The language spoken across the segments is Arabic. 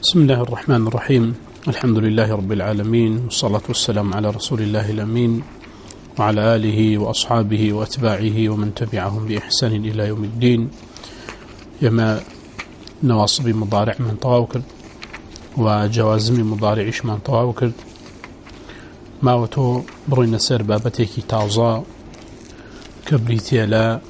بسم الله الرحمن الرحيم. الحمد لله رب العالمين، والصلاة والسلام على رسول الله الأمين وعلى آله وأصحابه وأتباعه ومن تبعهم بإحسان إلى يوم الدين. يما نواصب مضارع من طواوكر وجوازم مضارع من طواوكر ما وتو برين سير بابتك تازا كبريتيلا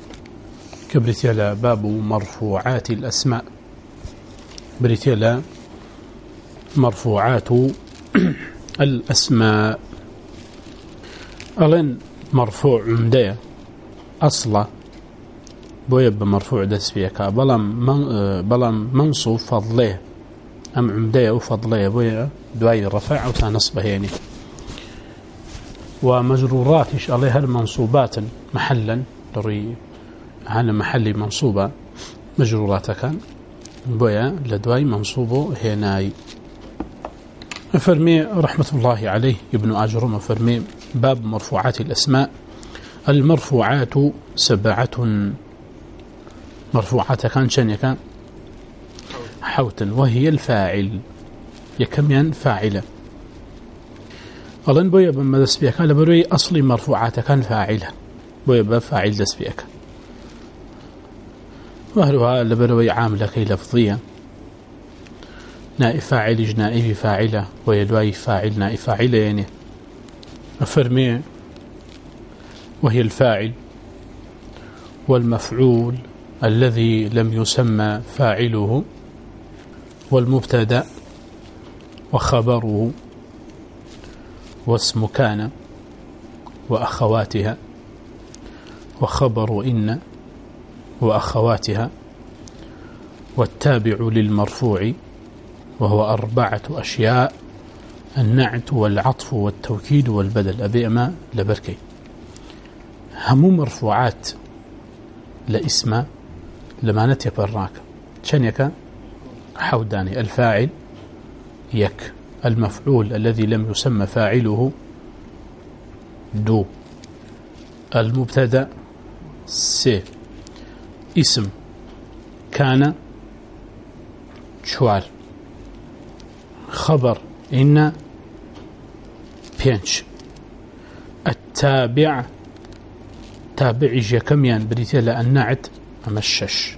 باب مرفوعات الأسماء. بريتيلا مرفوعات الأسماء. ألين مرفوع عمدية أصلا بويب مرفوع دسبيكا بلام منصوب فضليه أم عمدية وفضليه بويا دواي الرفع أو تنصبه يعني. ومجروراتش عليها المنصوبات محلا دري هذا محلي منصوبة مجروراتك بويا لدواي منصوبه هناي. فرمي رحمة الله عليه ابن أجرم فرمي باب مرفوعات الأسماء. المرفوعات 7 مرفوعات كان شنيكا حوتا وهي الفاعل يكميا فاعلة. أظن بويا بما دسبيك لبروي أصلي مرفوعات كان فاعلة بويا بفاعل دسبيك وهلها لبروي عاملة كي لفظية نائب فاعل نائب فاعلة ويدواي فاعل نائب فاعلة يعني. أفرمي وهي الفاعل والمفعول الذي لم يسمى فاعله والمبتدأ وخبره واسم كان وأخواتها وخبر إن وأخواتها والتابع للمرفوع وهو 4 أشياء: النعت والعطف والتوكيد والبدل. أبي أما لبركي هم مرفوعات لاسم لما نتبراك شنيك حوداني. الفاعل يك، المفعول الذي لم يسمى فاعله دو، المبتدأ سي، اسم كان شوار، خبر إن بينش، التابع تابع كميان بريتيلا النعت أمشش.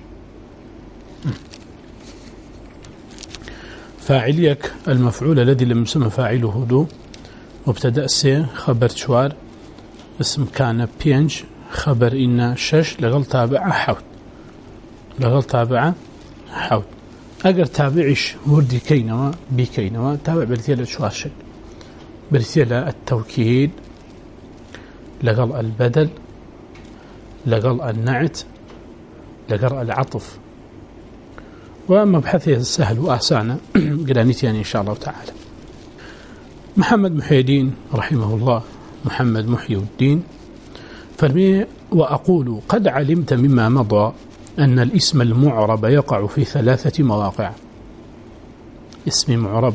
فاعليك المفعول الذي لم يسمى فاعله دو، مبتدأ سي، خبر شوار، اسم كان بينش، خبر إن شش، لغل تابع حوت، لغل تابع حوت. أجر تابعش وردي كينما بكينما تابع بريتيلا شوار شك، بريتيلا التوكيد، لغل البدل، لغل النعت، لغل العطف. ومبحثه السهل وأحسانه قرانيتيان إن شاء الله تعالى. محمد محي الدين رحمه الله، محمد محي الدين فرمي: وأقول قد علمت مما مضى أن الاسم المعرب يقع في 3 مواقع. اسم معرب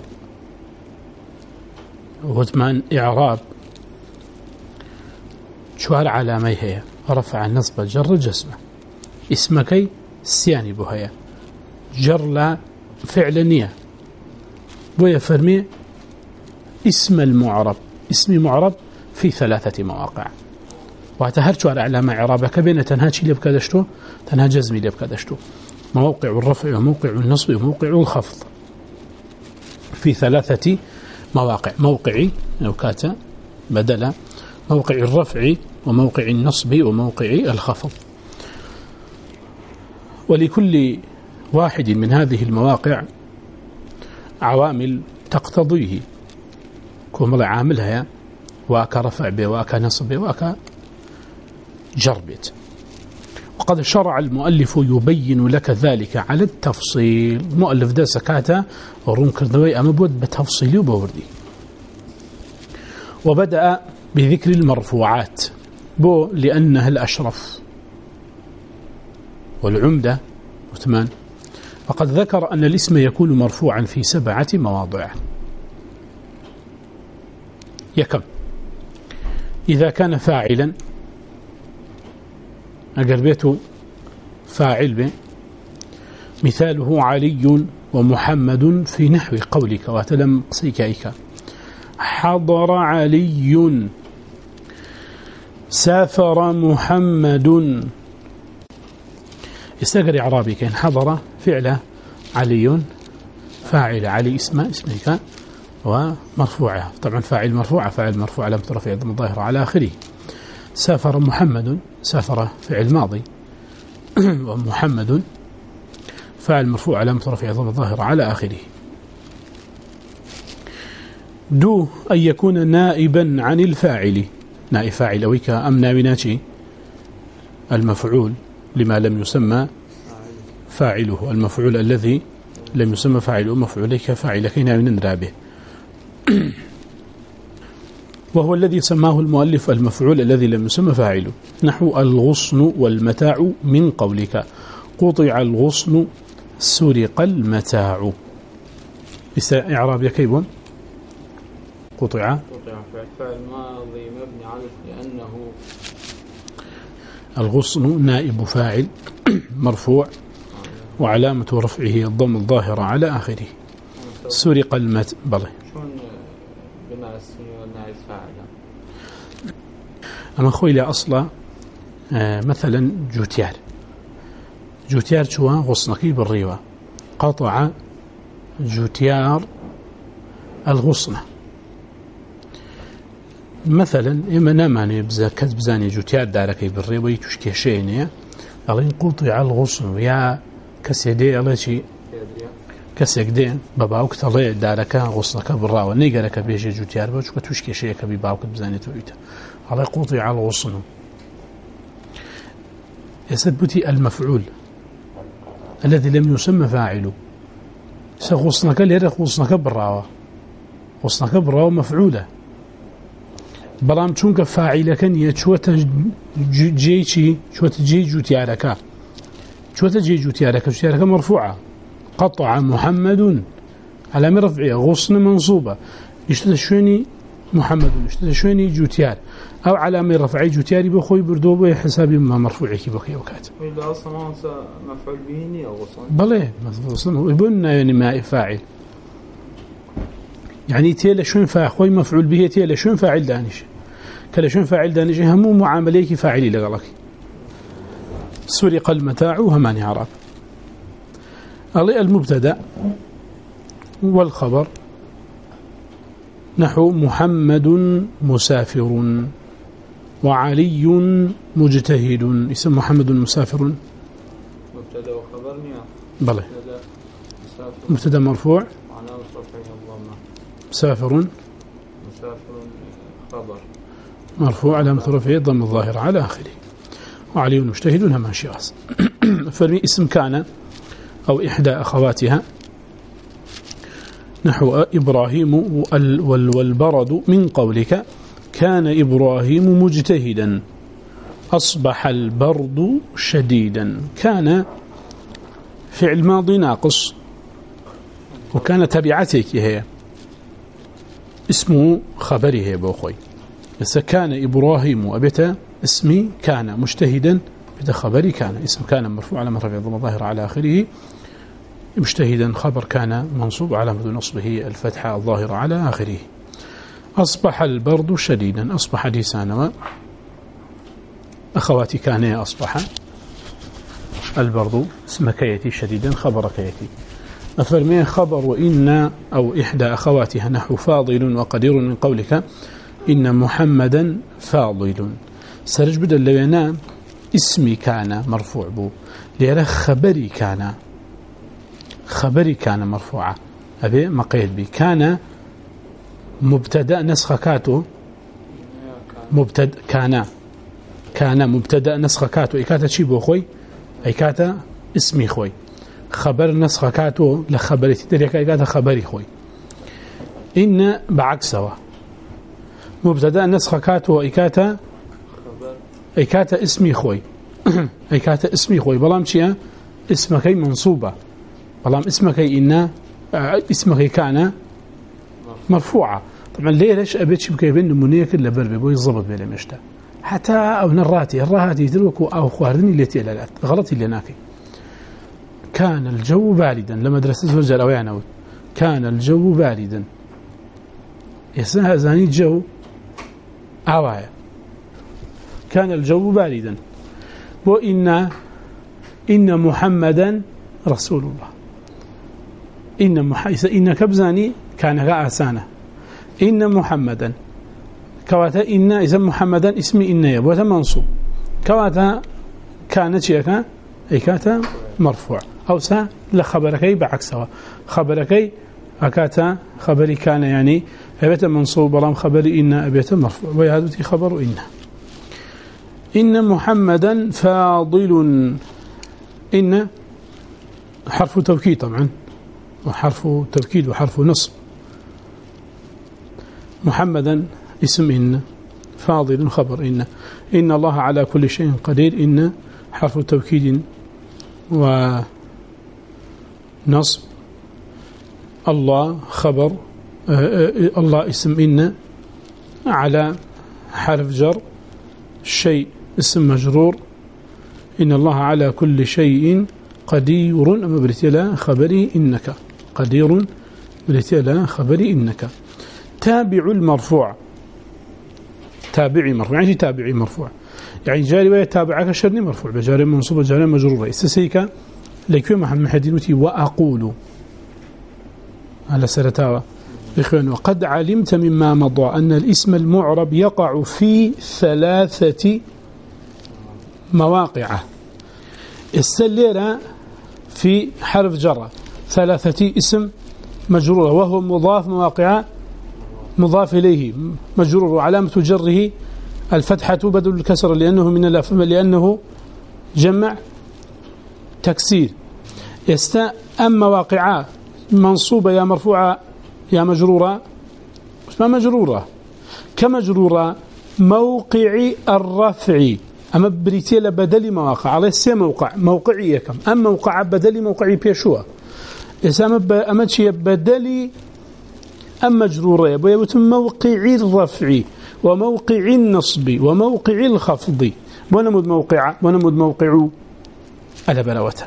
وثمان إعراب شوار علامي هي رفع النصب جر جسمه. اسمكي سياني بهيا جر لا فعل نية بويا فرمي اسم المعرب، اسم معرب في 3 مواقع. واتهرت على علامة إعرابك بين تنهاج اللي بكدشتو تنها جزمي اللي بكدشتو، موقع الرفع وموقع النصب وموقع الخفض في 3 مواقع: موقعي لو كاتا بدلا، موقع الرفع وموقع النصب وموقع الخفض. ولكل واحد من هذه المواقع عوامل تقتضيه، كمل عاملها واك رفع به واك نصب به واك جربت. وقد شرع المؤلف يبين لك ذلك على التفصيل. مؤلف ده سكاته ورنكر دوي أما بود بتفصيلي وبوردي. وبدأ بذكر المرفوعات بو لأنها الأشرف والعمدة وثمان. فقد ذكر أن الاسم يكون مرفوعا في 7 مواضع. يكم إذا كان فاعلا أقربته فاعل به، مثاله علي ومحمد في نحو قولك واتلم قصيكائك. حضر علي سافر محمد. استقر إعرابي كان حضر فعل علي فاعل علي اسمك ومرفوعة طبعا فاعل مرفوع لم ترفع ضم الظاهرة على آخره. سافر محمد سافر فعل ماضي ومحمد فاعل مرفوع لم ترفع ضم الظاهرة على آخره. دو أن يكون نائبا عن الفاعل. نائب فاعل أويك أم ناويناتي المفعول لما لم يسمى فاعله. المفعول الذي لم يسمى فاعله مفعوليك فاعل كي ناوين رابه وهو الذي سماه المؤلف المفعول الذي لم يسمى فاعله. نحو الغصن والمتاع من قولك قطع الغصن سرق المتاع. إعراب كيف؟ قطع فعل ماضي مبني على لأنه الغصن نائب فاعل مرفوع وعلامة رفعه الضم الظاهرة على آخره. سرق بلى شلون بناء اسمي والنائب فاعل؟ أما خوي لي أصلا مثلا جوتيار شو غصنكي بالريوة قطع جوتيار الغصنة مثلا إما ناماني بزاني جوتيار داركي بالريوة يتشكي شيء ألين قطع الغصن يا كسيدي الله شيء كسيدي باباوك طلع دارك غصنك بالراوة نيجرك بيجي جوتيار بوش كتشكي شيء كبي باوك بزاني تويته على قطع الغصن. يثبت المفعول الذي لم يسمى فاعله سغصنك ليرك غصنك بالراوة غصنك بالراوة مفعولة برام چونك فاعلك يشوت جيشي شوت جي جوتيارك شوت جي جوتيارك مرفوعة قطع محمد على مرفعه غصن منصوبة يشتد شويني محمد يشتد شويني جوتيار أو على مرفعي جوتياري بخوي بردوبه حسابي ما مرفوعي كي بخي وكات إذا أصلا مفعول به أو غصن بلى غصن يبون يعني ما فاعل يعني تيلا شون فاخوي مفعول به تيلا شون فاعل دانش كلا شون فاعل دانش هم معامليك فاعلي لغلك. سرق المتاع هماني عرب. المبتدا والخبر نحو محمد مسافر وعلي مجتهد. اسم محمد مسافر مبتدا وخبر بلى مبتدا مرفوع مسافر خبر مرفوع علامة رفعه ضم الظاهر على آخره. وعلي مجتهد هما شياس. فرمي اسم كان أو إحدى أخواتها نحو إبراهيم والبرد من قولك كان إبراهيم مجتهدا أصبح البرد شديدا. كان فعل ماضي ناقص وكان تبعتك هي اسمه خبره بوخوي. كان إبراهيم وبتا اسمي كان مجتهدا بتا خبري كان اسم كان مرفوع على مرفع ضم الظاهر على آخره مجتهدا خبر كان منصوب علامة نصبه الفتحة الظاهرة على آخره. أصبح البرد شديدا أصبح لسانا أخواتي كان أصبح البرد اسم كيتي شديدا خبر كيتي. أفرمي خبر وإن أو إحدى أخواتها نحو فاضل وقدير من قولك إن محمدا فاضل. سرج بدل لوينا اسمي كان مرفوع بو ليرى خبري كان مرفوعة أبي مقيد بي كان مبتدأ نسخكاته كان مبتدأ نسخكاته إكاتا شيبو خوي إكاتا اسمي خوي خبر نسخكاته لخبري تدريك إكاتا خبري خوي. إن بعكسه مبتدأ نسخكاته إكاتا اسمي خوي إكاتا اسمي خوي بلام شيئا اسمكي منصوبة بلام اسمكي إن اسمكي كان مرفوعة. طبعا ليش أبيت شبكي بين نمونية كلا بربي بوي الضبط بلا مشتا حتى أو نراتي الرهاتي تلوكو أو خواردني اللي تيلالات غلطي اللي ناكي كان الجو باردا لما درست زوجة أو يعني كان الجو باردا يسنها زاني الجو أوايا كان الجو باردا وإن محمدا رسول الله إن كبزاني كان غاسانا إن محمدا كواتا إن إذا محمدا اسمي إن يبوتا منصوب كواتا كانت شيئا أي كاتا مرفوع أو سا لخبركي بعكسها خبركي أكاتا خبري كان يعني أبيت منصوب برام خبري إن أبيت مرفوع ويهدوتي خبر إن محمدا فاضل إن حرف توكيد طبعا وحرف توكيد وحرف نصب محمدا اسم إن فاضل خبر إن الله على كل شيء قدير إن حرف توكيد ونصب الله خبر الله اسم إن على حرف جر شيء اسم مجرور إن الله على كل شيء قدير أما بريتلا خبري إنك قدير بريتلا خبري إنك تابع المرفوع تابعي مرفوع يعني تابعي مرفوع يعني جاري ويتابعك شرني مرفوع بجاري منصوب بجاري مجرور استسيك لكي محمد حدينتي وأقول على سرتاوى إخوان وقد علمت مما مضى أن الاسم المعرب يقع في 3 مواقع السليرة في حرف جر 3 اسم مجرورة وهو مضاف مواقع مضاف إليه مجرور وعلامة جره الفتحة بدل الكسر لأنه جمع تكسير أما واقعة منصوبة يا مرفوعة يا مجرورة ما مجرورة كمجرورة موقع الرفع أما بريتيلا بدل مواقع على سي موقعية كم أما موقع بدل موقعي بيشوى أما شيء بدل أما مجرورة بيتم موقع الرفع وموقع النصب وموقع الخفض ونمد موقع على بلوته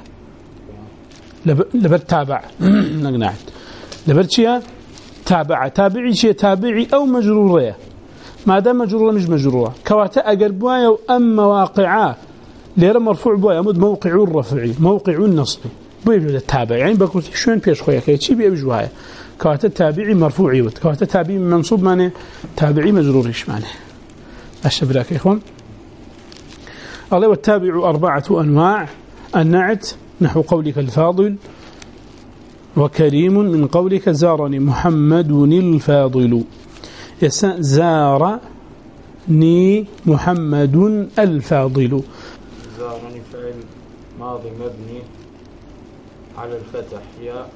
لبر تابع نقنعد لبر شيء تابعي شيء تابعي أو مجرورة ما دام مجرورة مش مجرورة كواتا أقربوايا وأما واقعا ليرى مرفوع بوايا مد موقع الرفع موقع النصب بيجوز التابع يعني بقول شلون بيش خويا كي شي بيجوها كواتا تابعي مرفوعي وكواتا تابعي منصوب معناه تابعي مجرور ايش معناه الشبراك يا اخوان الله والتابع 4 أنواع النعت نحو قولك الفاضل وكريم من قولك زارني محمد الفاضل زارني محمد الفاضل زارني فعل ماضي مبني على الفتح ياء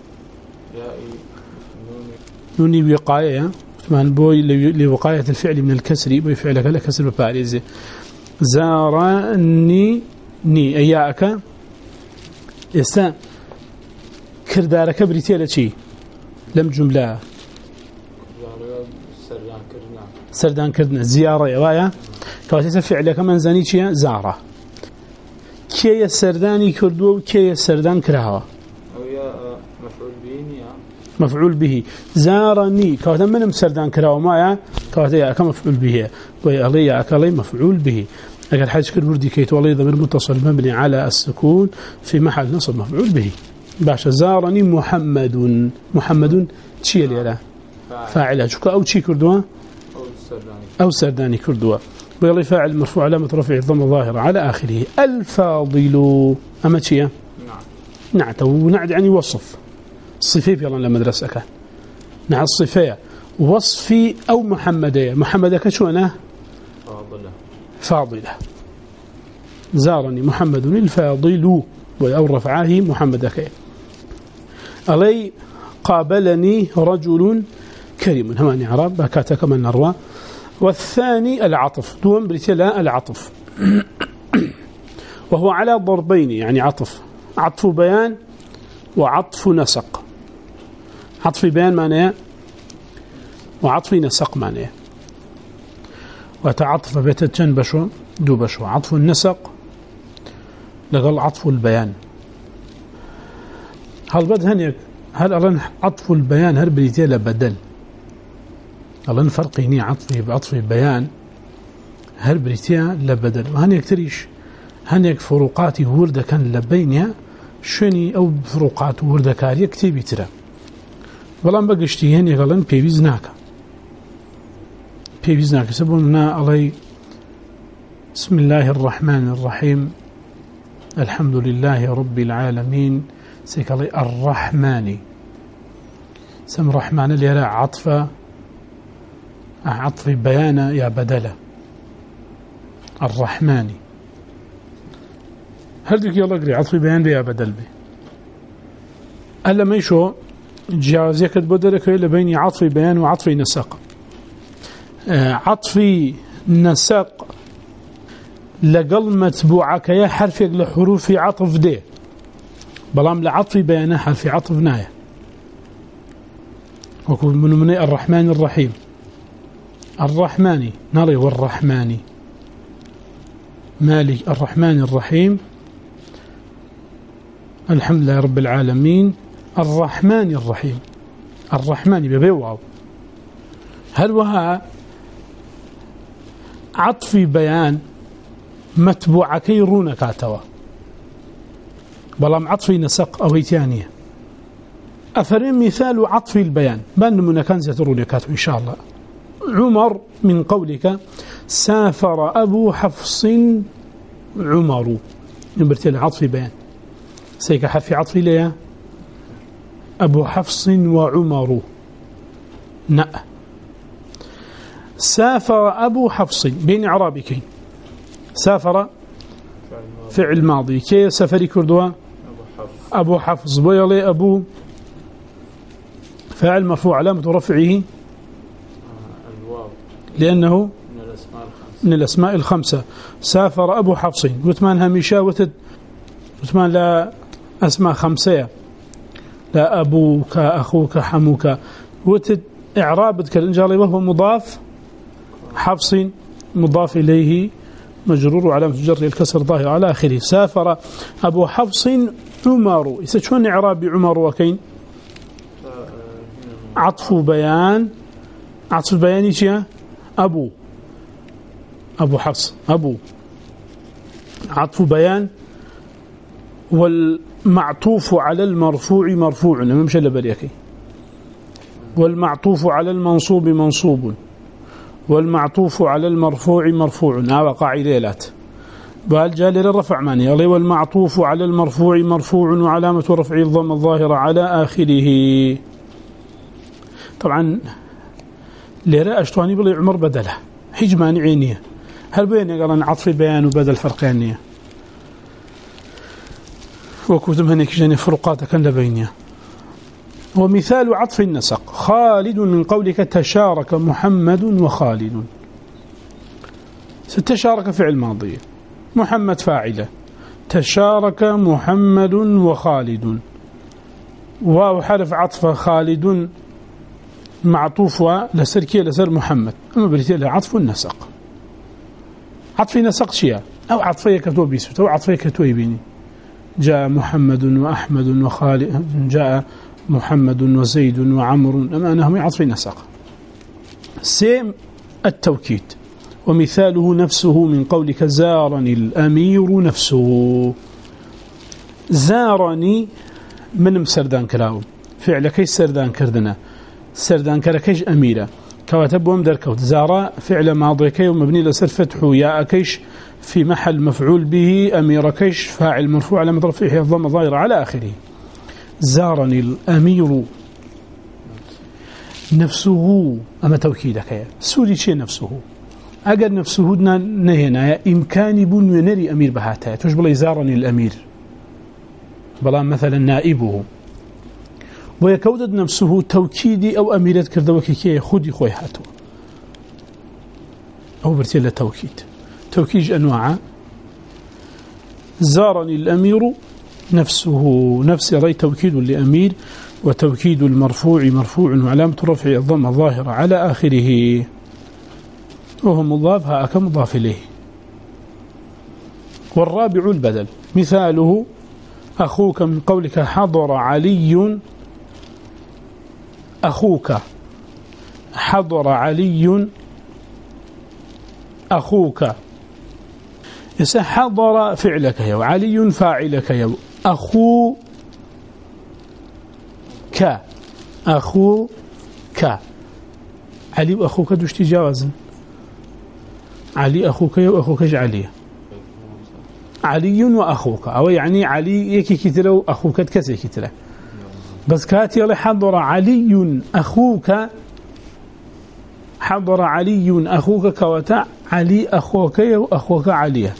نوني وقاية ثمان بوي لوقاية الفعل من الكسر بوي فعلك لا كسر بباريزي زارني أياك يسا كردارك بريتيا لشي لم جملة سردان كردنا زيارة يوايا كواتيسا فعلك من زانيشيا زارة كي السرداني كردو وكي السردان كرهوا مفعول به زارني كواتا من سردان كرهوا مايا كواتا كمفعول به ويالي أكالي مفعول به أقل حاجة كالوردي كيت والله ضمير متصل مبني على السكون في محل نصب مفعول به باشا زارني محمد تشي لي فاعلها شكا أو تشي كردوا أو سرداني كردوا ويالي فاعل مرفوع علامة رفع الضم الظاهرة على آخره الفاضل أما تشي نعت ونعت يعني وصف صفية يلا لما درسك نعت الصفية وصفي أو محمدية محمدك شو أنا فاضلة زارني محمد الفاضل أو رفعاه محمدك علي قابلني رجل كريم هماني عرب بكاتا كما نروى والثاني العطف دون بريتلا العطف وهو على ضربين يعني عطف بيان وعطف نسق عطف بيان معناه وعطف نسق معناه وتعطف بيتتجن بشو دو بشو عطف النسق لقل عطف البيان هل بد هنيك هل أرن عطف البيان هل بريتي لبدل أرن فرقيني عطفي بعطف البيان هل بريتي لبدل وهنيك تريش هنيك فروقات وردة كان لبينها شني أو فروقات وردة كارية كتيبي ترى بلان بقشتي هنيك أرن بيبيزناك سبونا علي بسم الله الرحمن الرحيم الحمد لله رب العالمين سيكالي الرحمن سم الرحمن اللي لا عطف بيان يا بدله الرحمن هل ديك يلا قري عطف بيان يا بدل به ألا ما يشو جازيك بدلك إلا بين عطف بيان وعطف نسق عطف نسق لقل متبوعك يا حرف لحروف عطف دي بلام لعطف بيانه حرف عطف ناية وكل من الرحمن الرحيم الرحمن نري والرحمن مالك الرحمن الرحيم الحمد لله رب العالمين الرحمن الرحيم الرحمن ببيواو هل وها عطف بيان متبوع كيرون كاتوا بلام عطف نسق أو ثانية أفرين مثال عطف البيان بان من كان سترون كاتوا إن شاء الله عمر من قولك سافر أبو حفص عمر نبرتل عطف بيان سيك حرف عطف ليه أبو حفص وعمر نأ سافر أبو حفص بين عرابك سافر فعل ماضي كي سفري كردوا أبو حفص ويلي أبو فاعل مرفوع علامة رفعه لأنه من الأسماء الخمسة سافر أبو حفص وثمان هميشا وثمان لا أسماء خمسة لا أبوك أخوك حموك وتد إعرابك الإنجالي وهو مضاف حفص مضاف إليه مجرور علامة جر الكسر ظاهر على آخره سافر أبو حفص عمر شلون إعراب عمر وكين عطف بيان شيء أبو حفص أبو عطف بيان والمعطوف على المرفوع مرفوع ممشي لبريكي والمعطوف على المنصوب منصوب والمعطوف على المرفوع مرفوع هذا قاعدة لات بالجال للرفع ماني والمعطوف على المرفوع مرفوع وعلامة رفع الضم الظاهرة على آخره طبعا ليرى أشتواني بلي عمر بدله حجمان عينيه هل بين قال عطف بيان وبدل فرقانية وكتب هناك جاني فرقات كان لبينيه ومثال عطف النسق خالد من قولك تشارك محمد وخالد ستشارك فعل ماضي محمد فاعله تشارك محمد وخالد واو حرف عطف خالد معطوف لسر لسر محمد أما بريتي له عطف النسق عطف نسق شيء أو عطفية كتوبيس أو عطفية كتويبيني جاء محمد وأحمد وخالد جاء محمد وزيد وعمر أما أنهم عطف نسق سيم التوكيد ومثاله نفسه من قولك زارني الأمير نفسه زارني من سردان كلاو فعل كيش سردان كردنا سردان كركيش أميرة كواتب ومدركوت زارا فعل ماضي كي ومبني لسر فتحه يا أكيش في محل مفعول به أمير كيش فاعل مرفوع على مضرفه الضم ظاهر على آخره زارني الأمير نفسه أما توكيدك يا سوري شيء نفسه أجر نفسه نهنا إمكاني بن ونري أمير بهاتها تشبه زارني الأمير بلا مثلا نائبه ويكودد نفسه توكيدي أو أميرة كردوكي كي خودي خوي هاتو أو برتيل توكيد أنواع زارني الأمير نفسه نفس رأي توكيد لأمير وتوكيد المرفوع مرفوع وعلامة رفع الضم الظاهرة على آخره وهو مضاف هاك مضاف إليه والرابع البدل مثاله أخوك من قولك حضر علي أخوك حضر علي أخوك يسا حضر فعلك يو علي فاعلك يو أخوك أخوك علي وأخوك دوش تجاوزا علي أخوك يو أخوك علي علي وأخوك أو يعني علي يكي كتره وأخوك كسي كتره بس كاتي الله حضر علي أخوك حضر علي أخوك كوتا علي أخوك وأخوك علي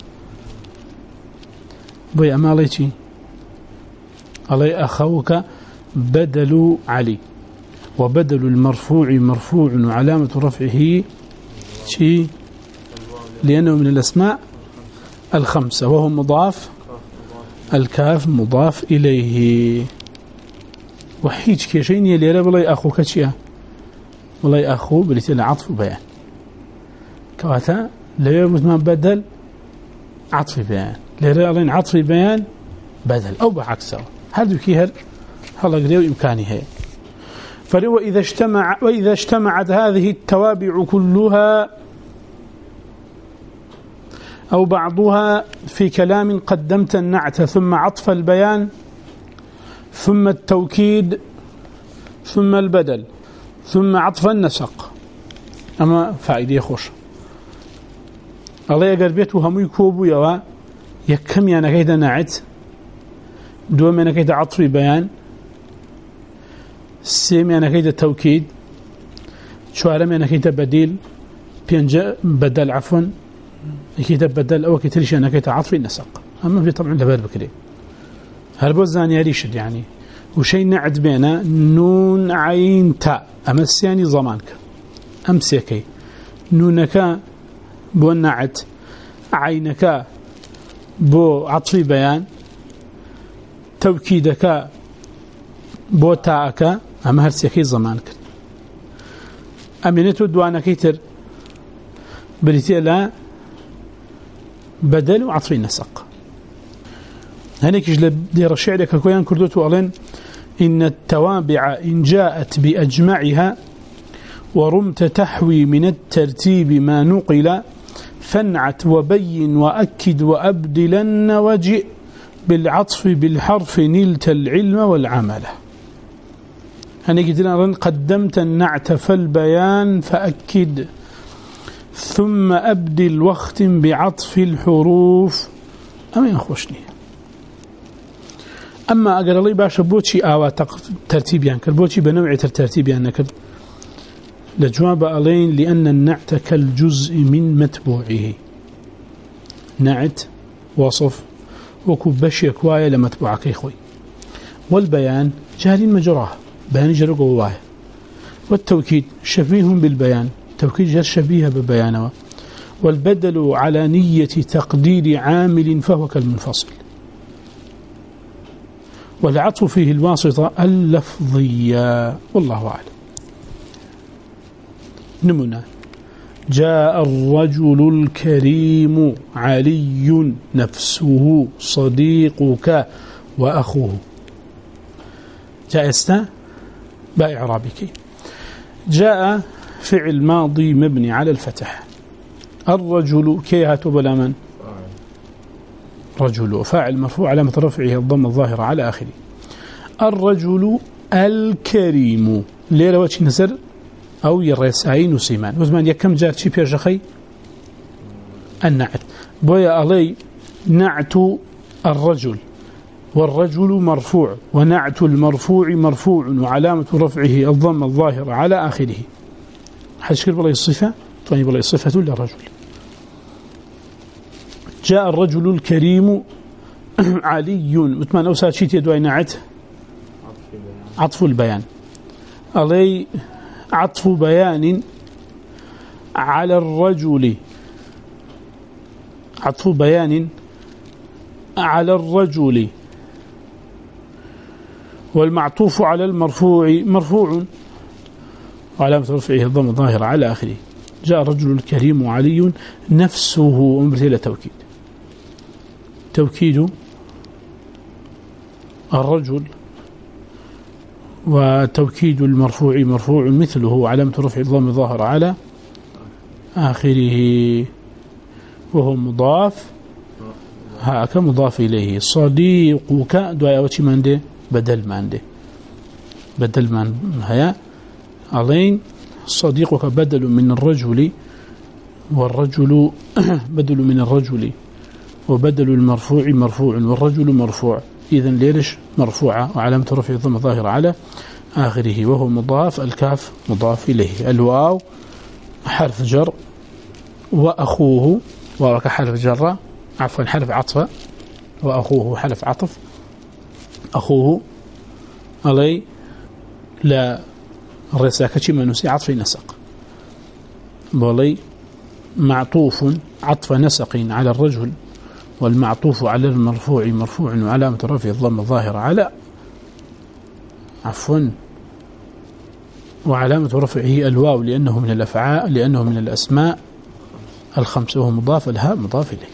بي أما الله يتي الله أخوك بدل علي وبدل المرفوع مرفوع وعلامة رفعه شي لأنه من الأسماء الخمسة وهو مضاف الكاف مضاف إليه وحيج كيشين يلي والله أخوك شيئا والله أخو بليت العطف بيان كواتا لا يرمز ما بدل عطف بيان لا يرين عطف بيان بدل أو بعكسه هذا كيهر هلا قريب إمكانه فلو وإذا اجتمعت هذه التوابع كلها أو بعضها في كلام قدمت النعت ثم عطف البيان ثم التوكيد ثم البدل ثم عطف النسق أما فائدة خوش الله يقر بيته همي كوبو يوا يكم يانا كيدا نعت دوم يانا كيدا عطف بيان سيم يانا كيدا توكيد شوارم يانا كيدا بديل بينجا بدل عفوا كيدا بدل أو كتريش يانا كيدا عطف النسق أما في طبعا لبال بكري هربوزان يريشد يعني وشي نعد بينا نون عين تاء أمس يعني ضمانك أمسيكي نونك بو نعت عينك بو عطفي بيان توكيدك بو تاءك أما هرسيكي ضمانك أمينتو دوانا كيتر بريتي لا بدل وعطفي النسق هنيك جلب دير الشعر كويان كردوتو ألين إن التوابع إن جاءت بأجمعها ورمت تحوي من الترتيب ما نقل فانعت وبين وأكد وأبدلن وجئ بالعطف بالحرف نلت العلم والعمل هنيك جلب قدمت النعت فالبيان فأكد ثم أبدل واختم بعطف الحروف أما ينخوشني أما أقول لي باشا بوشي آوا ترتيب ينكر بوشي بنوع ترتيب ينكر لجواب ألين لأن النعت كالجزء من متبوعه نعت وصف وكو بشي كوايا لمتبوعك يخوي والبيان جهل مجراه بيان جرى قواه والتوكيد شبيه بالبيان توكيد جر شبيه ببيانه والبدل على نية تقدير عامل فهو كالمنفصل والعطف فيه الواسطة اللفظية والله أعلم نمنا جاء الرجل الكريم علي نفسه صديقك وأخوه جاء استا بإعرابك جاء فعل ماضي مبني على الفتح الرجل كيهات بلا من رجل فاعل مرفوع علامة رفعه الضم الظاهرة على آخره الرجل الكريم ليلة وجه نسر أو يرسعين وسيمان وزمان يكم جاءت شي بيرجخي النعت بويا علي نعت الرجل والرجل مرفوع ونعت المرفوع مرفوع وعلامة رفعه الضم الظاهرة على آخره حشكر بلا الصفة طيب بلا الصفة للرجل جاء الرجل الكريم علي وثمان أوساد شيت يدوي نعت عطف البيان علي عطف بيان على الرجل عطف بيان على الرجل والمعطوف على المرفوع مرفوع وعلامة رفعه الضم الظاهرة على آخره جاء الرجل الكريم علي نفسه أمرت إلى توكيد الرجل، وتوكيد المرفوع مرفوع مثله علامة رفع الضم ظاهر على آخره وهو مضاف هاك مضاف إليه. صديقك دعاء وشي مانده بدل من هيا علين صديقك بدل من الرجل، والرجل بدل من الرجل، وبدل المرفوع مرفوع، والرجل مرفوع. إذن ليش مرفوعة وعلامة رفع الضم ظاهر على آخره وهو مضاف. الكاف مضاف إليه. الواو حرف جر، وأخوه وك حرف جر عفوا حرف عطف، وأخوه حرف عطف. أخوه علي لا الرساكة شما نسي عطف نسق بولي معطوف عطف نسق على الرجل، والمعطوف على المرفوع مرفوع وعلامة رفع الضم الظاهر على عفوا وعلامة رفعه الواو لأنه من الأفعال، لأنه من الأسماء الخمسة، وهو مضاف. الهاء مضاف إليه.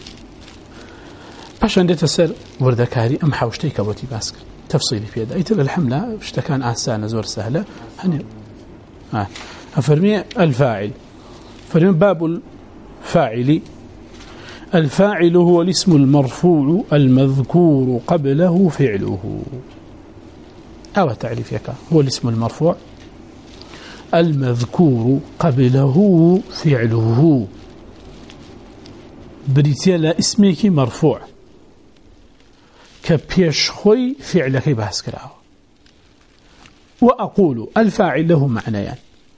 باش عندي تسر وردكاري أم حاوشتي كبوتي باسك تفصيلي في هذا أيتل الحملة اشتكان آسانة زور سهلة هني أفرمي الفاعل. فرمي باب الفاعل. الفاعل هو الاسم المرفوع المذكور قبله فعله. أو تعريف يكا هو الاسم المرفوع المذكور قبله فعله. بريتيلا اسمك مرفوع كبيش خوي فعلك بحث كراه. وأقول الفاعل له معنيان،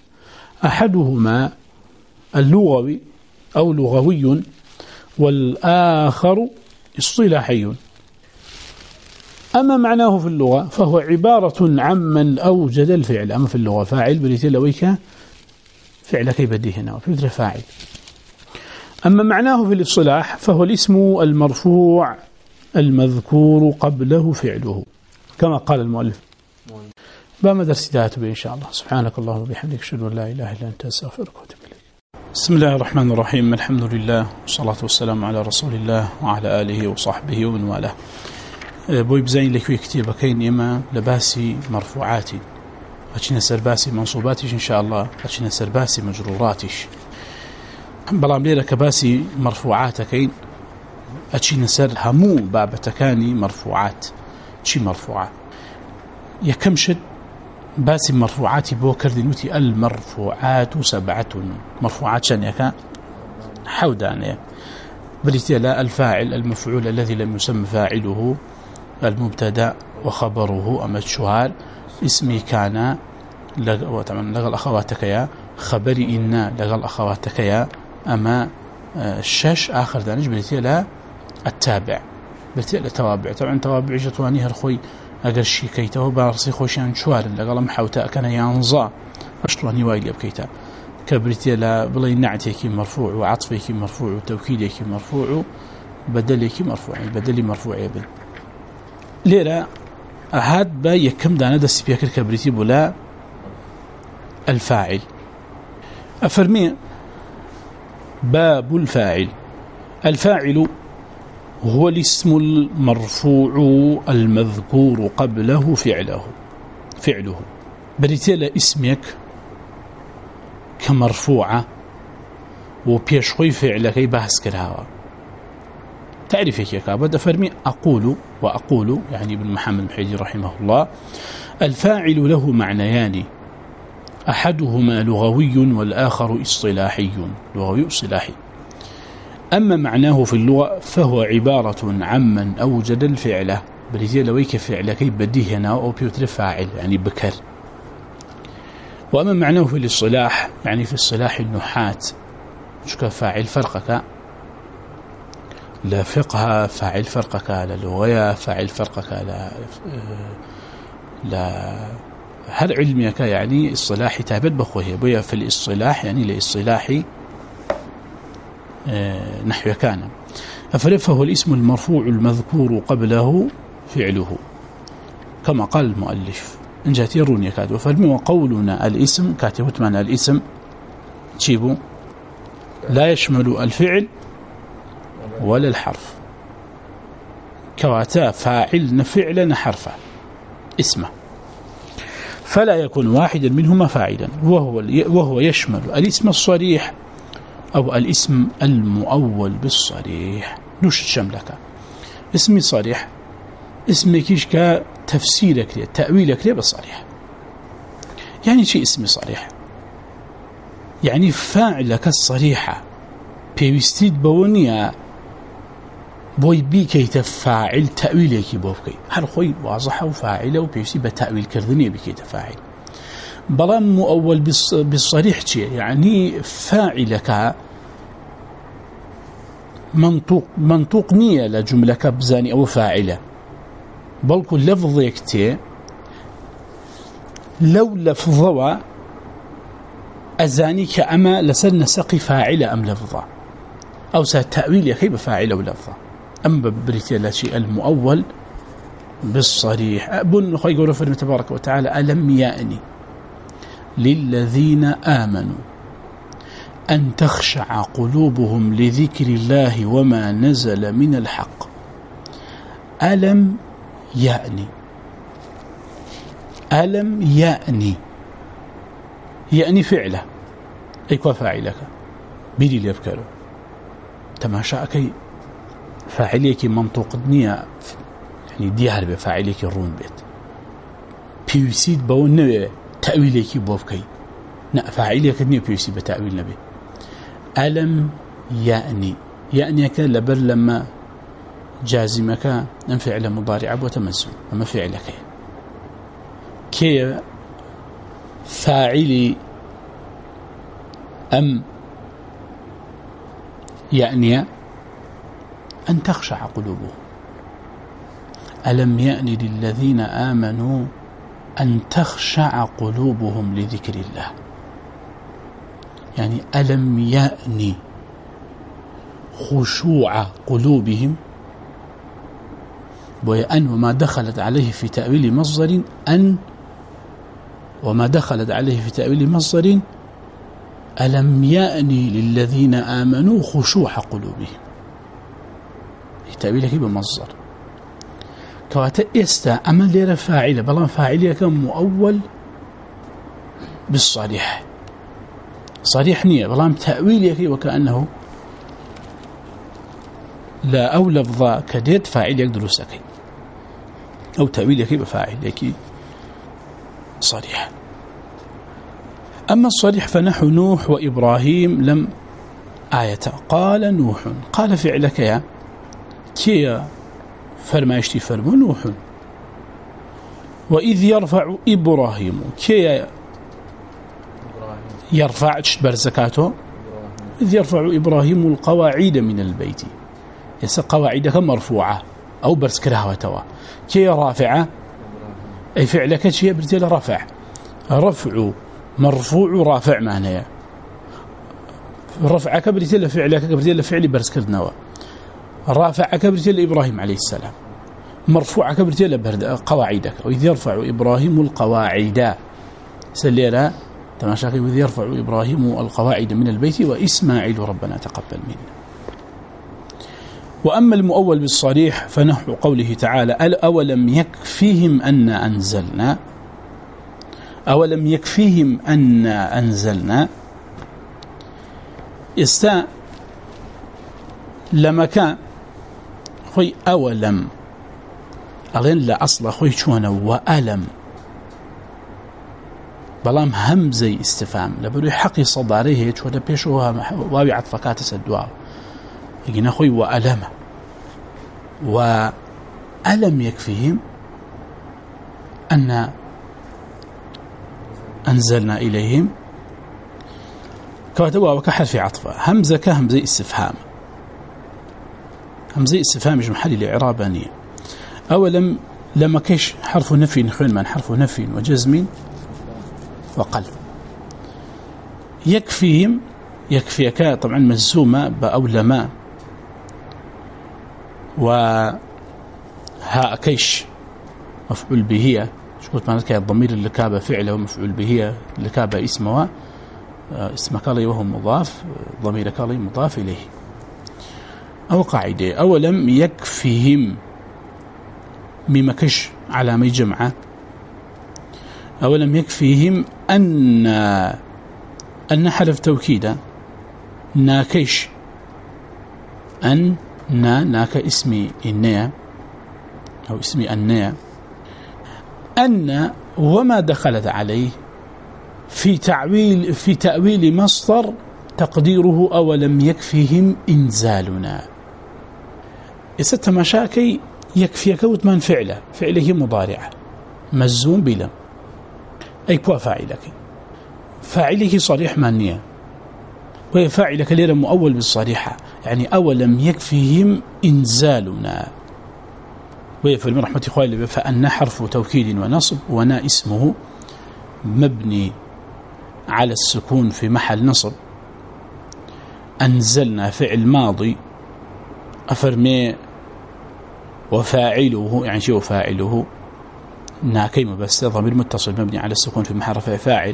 أحدهما اللغوي أو لغوي، والآخر اصطلاحي. أما معناه في اللغة فهو عبارة عمن أوجد الفعل. أما في اللغة فاعل بريتيلا ويكا فعلك بديه هنا وفي فاعل. أما معناه في الاصطلاح فهو الاسم المرفوع المذكور قبله فعله، كما قال المؤلف. بما درس ذاته إن شاء الله. سبحانك اللهم وبحمدك أشهد أن لا إله إلا أنت أستغفرك وأتوب إليك. بسم الله الرحمن الرحيم. الحمد لله والصلاة والسلام على رسول الله وعلى آله وصحبه ومن والاه. بوي بزين لك كتيبة كين إما لباسي مرفوعاتي أتشنا سرباسي منصوباتي إن شاء الله، أتشنا سرباسي مجروراتيش. بلام ليلة كباسي مرفوعاتكين أتشين سر همو بابتكاني مرفوعات. شي مرفوعات يكمشد باسي مرفوعاتي بوكر دينوتي المرفوعات 7 مرفوعات شنيكا حودانية بريتيلا الفاعل المفعول الذي لم يسمى فاعله، المبتدا وخبره أما الشهال اسمي كان لغل أخواتك يا خبري إنا لغل أخواتك يا أما الشش آخر دانج بريتيلا التابع بريتيلا توابع. طبعا توابع جتواني هالخوي أجر شي كيته بارسي خوشان شوال لغل محوتا كان ينظا أشتواني وايل بكيتا كبريتيلا بلي نعتك مرفوع وعطفك مرفوع وتوكيدك مرفوع بدلك مرفوع بدلي مرفوع يبل ليرة هاد با يكم دانا دس بيكر كبريتي بلا الفاعل. أفرمي باب الفاعل. الفاعل هو الاسم المرفوع المذكور قبله فعله بريتيلا اسمك كمرفوعة وبيشخوي فعلك بحث كرهاوة. تعريفك يا كابد أفرمي أقول وأقول يعني ابن محمد الحيدي رحمه الله الفاعل له معنيان، أحدهما لغوي والآخر اصطلاحي. لغوي اصطلاحي. أما معناه في اللغة فهو عبارة عمن أوجد الفعل بريزي لويك فعلك بديه هنا أو بيوتر فاعل يعني بكر. وأما معناه في الاصطلاح يعني في اصطلاح النحاة شك فاعل فرقك لا فقه فاعل فرقك لا لغوية فاعل فرقك لا هل علمك يعني اصطلاحي تابد بخوه بويا في الاصطلاح يعني لاصطلاحي نحو كان. فهو الاسم المرفوع المذكور قبله فعله كما قال المؤلف إن جات يرون يكاد. وفرمي وقولنا الاسم كاتبت معنى الاسم تشيبو لا يشمل الفعل ولا الحرف كواتا فاعل نفعل نحرفه اسمه، فلا يكون واحدا منهما فاعلا، وهو يشمل الاسم الصريح أو الاسم المؤول بالصريح. نوش شملك اسمي صريح، اسمي كيش كتفسيرك لي تأويلك لي بالصريح. يعني شيء اسمي صريح، يعني فاعلك الصريحة بيستيد بونيا بوي بيكي تفاعل تأويلك بوكي هل خوي واضحة وفاعلة وبيستيد بتأويل كردنية بكي تفاعل. بلا مؤول بالصريح يعني فاعلك منطوق نية لجملة بزاني أو فاعلة، بل كل لفظ يكتي لو لفظوا أزانيك أما لسن سقي فاعلة أم لفظة أو ستأويل يكيب فاعلة ولفظة. أما بريتيا شيء المؤول بالصريح أبن خي يقول فرمي تبارك وتعالى ألم يأني للذين آمنوا أن تخشع قلوبهم لذكر الله وما نزل من الحق. ألم يأني، ألم يأني يعني فعله أي كوا فاعلك بيدي ليفكروا تماشاكي فاعليك منطوق الدنيا يعني ديار بفاعليك الرون بيت بيوسيد بون نوي تأويليك بوفكي فاعليك الدنيا بيوسيد بتأويل نبي. ألم يعني كان لبر لما جازمك انفعل مضارع وتمزل وما فعلك كي فاعلي أم يعني أن تخشع قلوبهم. ألم يأن للذين آمنوا أن تخشع قلوبهم لذكر الله، يعني ألم يأن خشوع قلوبهم وأن وما دخلت عليه في تأويل مصدر أن وما دخلت عليه في تأويل مصدر ألم يأن للذين آمنوا خشوع قلوبهم تأويله بمصدر كواتا استا أما ليرا فاعلة بلان فاعلية كان مؤول بالصريح صريح نية بلان تأويله وكأنه لا أو لفظة كديت فاعل يقدر سكي أو تأويله بفاعل يكي صريح. أما الصريح فنحو نوح وإبراهيم لم آية قال نوح قال فعلك يا كي فرماشتي فرمو نوح وإذ يرفع إبراهيم كي يرفع برزكاته إذ يرفع إبراهيم القواعد من البيت يس قواعدك مرفوعة أو برسكرها وتوا كي رافعة أي فعلك شيء برتل رفع رفع مرفوع رافع معناه رفعك برتل فعلك برتل فعل برسكرنوا رافعك برتل إبراهيم عليه السلام مرفوعك برتل قواعدك وإذ يرفع إبراهيم القواعد سليرا تماشاكي وإذ يرفع إبراهيم القواعد من البيت وإسماعيل ربنا تقبل منا. وأما المؤول بالصريح فنحو قوله تعالى أولم يكفيهم أن أنزلنا أولم يكفيهم أن أنزلنا استاء لما كان خوي أولم ألين لا أصل خوي شوانا وألم بلام همزي استفهام لبروي حقي صداريه شوانا بيشوها واوي عطفكات سدواء يجينا خوي وألم وألم يكفيهم أن أنزلنا إليهم كواتوا وكحرف عطفة همزة كهمزة استفهام همزة استفهام مش محل الإعرابانية. أولم لما كيش حرف نفي نحوين من حرف نفي وجزم وقلب يكفيهم يكفيك طبعا مجزومة بأولما وها كيش مفعول به شكوت معناتك الضمير اللي كابه فعله ومفعول به اللي كابه اسمه اسم كالي وهو مضاف ضمير كالي مضاف إليه أو قاعدة أولم يكفيهم ميمكش علامة جمعة أولم يكفيهم أن حرف توكيدا ناكيش أن ناك اسمي إنيا أو اسمي أنيا أن وما دخلت عليه في تأويل مصدر تقديره أولم يكفيهم إنزالنا إست مشاكي يكفيك وثمان فعله مضارعة مزوم بلا أي كوا فاعله صريح مانية وهي فاعلك ليرة مؤول بالصريحة يعني أولم يكفيهم إنزالنا وهي في المرحمة قائل فأن حرف توكيد ونصب ونا اسمه مبني على السكون في محل نصب أنزلنا فعل ماضي أفرمي وفاعله يعني شو فاعله ناكيم بس ضمير متصل مبني على السكون في محل رفع فاعل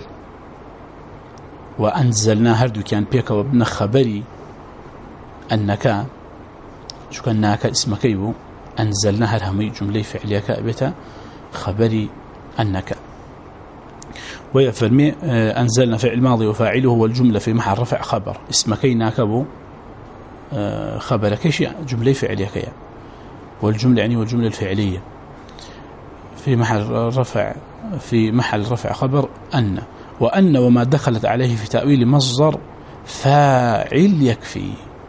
وأنزلنا هردو كان بيك وابن خبري أنك شو كان ناك اسمك يبو أنزلنا هرهمي جملة فعلية كأبتا خبري أنك ويفرمي أنزلنا فعل ماضي وفاعله والجملة في محل رفع خبر اسمك ناكبو خبرك شيء جملة فعلية كيا والجملة يعني والجملة الفعلية في محل رفع خبر أن وأن وما دخلت عليه في تأويل مصدر فاعل يكفي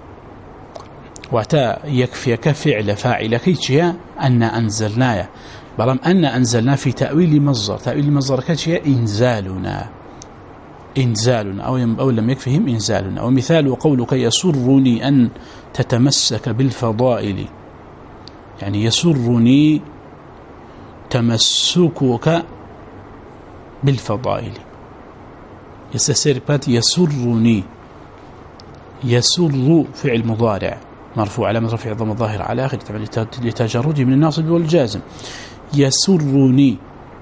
وتا يكفي كفعل فاعل كيتشيا أن أنزلناه بلام أن أنزلنا في تأويل مصدر كيتشيا إنزالنا أو لم يكفهم إنزالنا ومثال قولك يسرني أن تتمسك بالفضائل يعني يسرني تمسكك بالفضائل يستسير بات يسرني يسر فعل مضارع مرفوع علامة رفع ضم الظاهر على آخر لتجرده من الناصب والجازم يسرني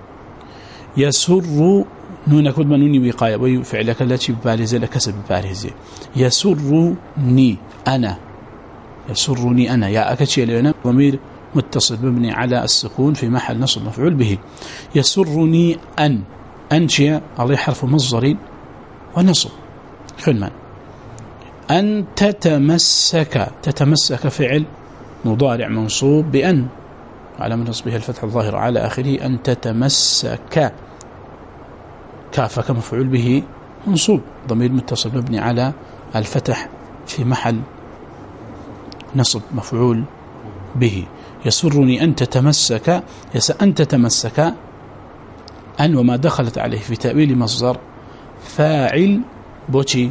يسر نون كود منوني وقاية وفعلك التي ببارزة لكسب ببارزة يسرني أنا يا أكتشي لأنا ضمير متصل مبني على السكون في محل نصب مفعول به يسرني أن شيء عليه حرف مصدر ونصب خلمان أن تتمسك فعل مضارع منصوب بأن علامة نصبها الفتح الظاهر على آخره أن تتمسك كافك مفعول به منصوب ضمير متصل مبني على الفتح في محل نصب مفعول به يسرني أن تتمسك أن وما دخلت عليه في تأويل مصدر فاعل بوتي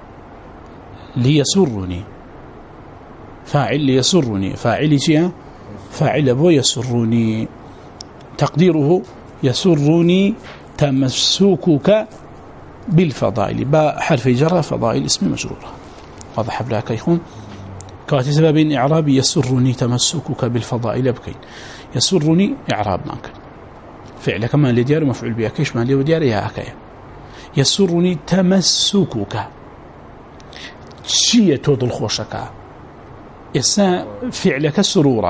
ليسرني فاعل بو يسرني تقديره يسرني تمسكك بالفضائل باء حرف جر فضائل اسم مجرورة واضح بلاك يخون كواتي سببين إعرابي يسرني تمسكك بالفضائل بكين يسرني إعراب مانك فعل كمان لديار مفعول بها كيش ما لديار يا أكايا يسرني تمسكك شيء تودل خوشك يسا فعلك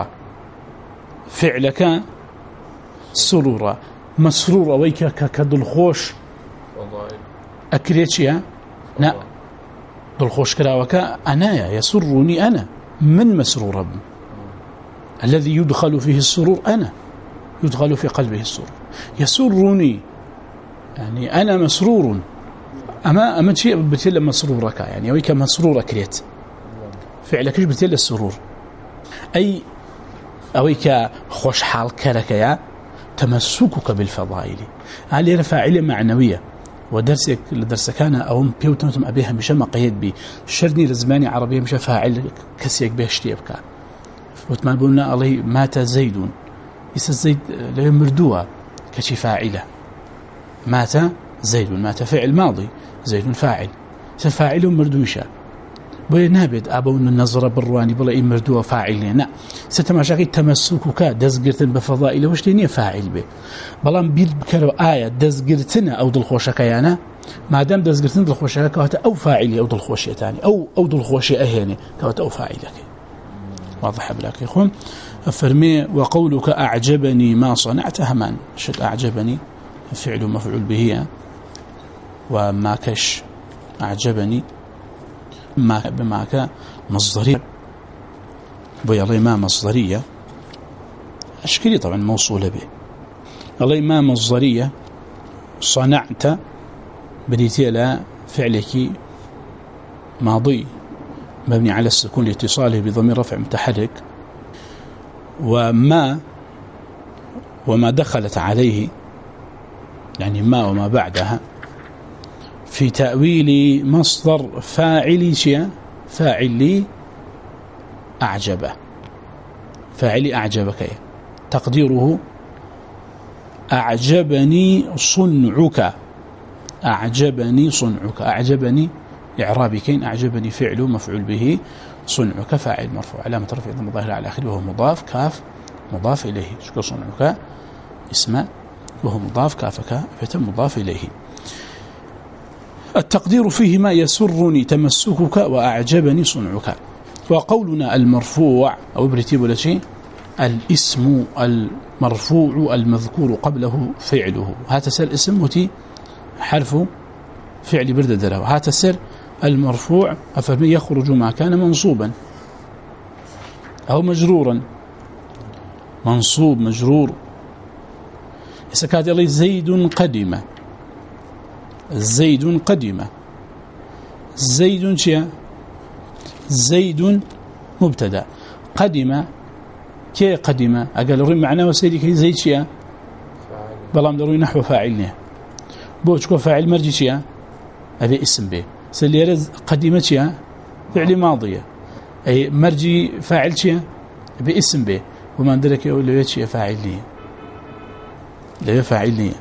سرورة مسرورة ويك كدل خوش أكريتشيا لا دل خوش كراوك أنا يسرني أنا من مسرور الذي يدخل فيه السرور أنا يدخل في قلبه السرور يسرني يعني أنا مسرور أما شيء بتلا مسرورك يعني ويك مسرور كريت فعلك إيش بتلا السرور أي أويك خوش حال كرك يا تمسكك بالفضائل على فاعل معنوية ودرسك لدرسك أنا أو بيوتنتم أبيها مش ما قيد بي شرني لزماني عربية مش فاعل كسيك بيشتيبك وتما بقولنا الله مات زيد يس زيد لا يمردوها كشي فاعلة مات زيد مات فعل ماضي زيد فاعل سفاعل مردوشة بوي نابد أبون النظرة بالرواني بلا إن مردوها فاعل لا ستماشاقي تمسكك دزقرتن بفضائل وش ليني فاعل به بلان بيل بكرو آية دزقرتنا أو دلخوشك يانا ما دام دزقرتن دلخوشك كواتا أو فاعلي أو دلخوشي تاني أو دلخوشي أهيني كواتا أو فاعلك واضح بلاك يا إخوان فرمي وقولك أعجبني ما صنعت همان شد أعجبني فعل مفعول به وما كش أعجبني ما بماك مصدرية بيالله ما مصدرية أشكالي طبعا موصولة به الله ما مصدرية صنعت بديتي لا فعلك ماضي مبني على السكون لاتصاله بضمير رفع متحرك وما دخلت عليه يعني ما وما بعدها في تأويل مصدر فاعل شيء فاعل أعجبه فاعل أعجبك تقديره أعجبني صنعك أعجبني صنعك أعجبني إعرابي كين أعجبني فعل مفعول به صنعك فاعل مرفوع علامة رفع ضم الظاهر على آخره وهو مضاف كاف مضاف إليه شكو صنعك اسم وهو مضاف كافك فتم مضاف إليه التقدير فيه ما يسرني تمسكك وأعجبني صنعك وقولنا المرفوع أو برتيب ولا شيء الاسم المرفوع المذكور قبله فعله هذا سر اسم وتي حرف فعل برد دره هذا سر المرفوع أفرمي يخرج ما كان منصوبا أو مجرورا منصوب مجرور إسكاد الله زيد قدم زيد قدم زيد شيء زيد مبتدا قدم كي قدم أقل ري معناه وسيدي كي زيد شيء بلام دروي نحو فاعلني بوشكو فاعل مرجي شيء هذا اسم به سليرة قديمة شيء فعل ماضية أي مرجي فاعل شيء باسم به وما ندرك يقول له شيء فاعلني لا فاعلني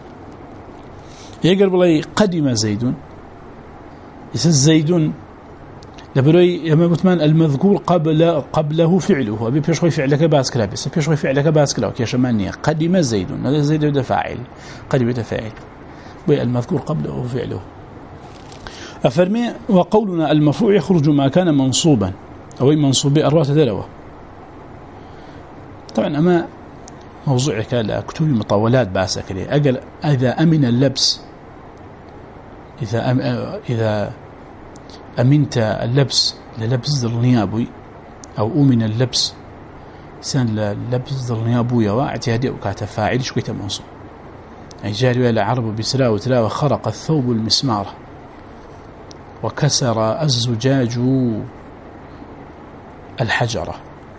يقرب الله قدم زيد يسمى زيد لبروي يما بتمان المذكور قبله فعله أبي بيشوي فعلك باسكلا بس بيشوي فعلك باسكلا وكيشمانية قدم زيد هذا زيد ده فاعل قدم ده فاعل المذكور قبله فعله أفرمي وقولنا المرفوع يخرج ما كان منصوبا أو منصوب أروات دلوة طبعا أما موضوعك لكتب مطولات باسك لي أقل إذا أمن اللبس إذا أمنت اللبس للبس النيابي أو أمن اللبس سان للبس النيابي واعتيادي وكاته فاعل شوية منصوب أي جاري إلى عرب بسلاوة تلاوة خرق الثوب المسمار وكسر الزجاج الحجرة